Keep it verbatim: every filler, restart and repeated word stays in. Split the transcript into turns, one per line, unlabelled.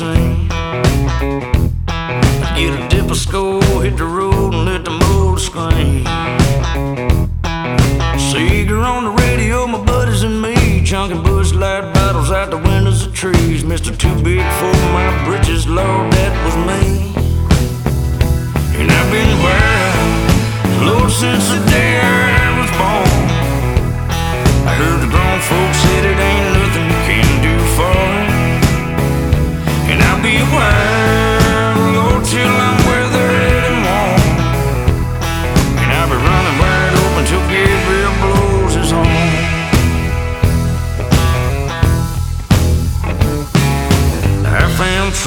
scene. Get a dip of skull, hit the road and let the motor scream. Seeger on the radio, my buddies and me, chunking Busch Light bottles out the windows of trees. Mister Too Big for my britches, Lord, that was me. And I've been wild, Lord, since the day I was born. I heard the grown folks said it ain't nothing you can do for it. And I'll be wild